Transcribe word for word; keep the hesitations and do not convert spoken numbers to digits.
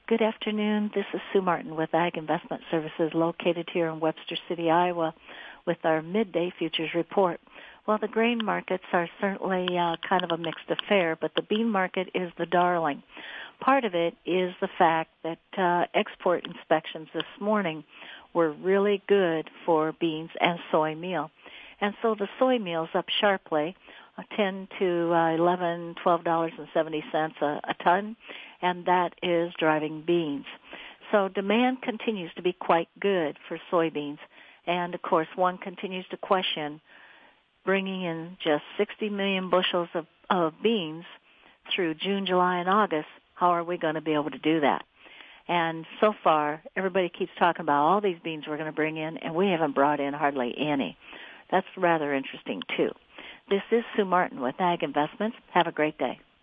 Good afternoon. This is Sue Martin with Ag Investment Services located here in Webster City, Iowa with our midday futures report. Well, the grain markets are certainly uh, kind of a mixed affair, but the bean market is the darling. Part of it is the fact that uh, export inspections this morning were really good for beans and soy meal. And so the soy meal's up sharply, uh, ten to uh, eleven, twelve dollars and seventy cents a, a ton, and that is driving beans. So demand continues to be quite good for soybeans, and of course one continues to question bringing in just sixty million bushels of, of beans through June, July, and August. How are we going to be able to do that? And so far, everybody keeps talking about all these beans we're going to bring in, and we haven't brought in hardly any. That's rather interesting, too. This is Sue Martin with Ag Investments. Have a great day.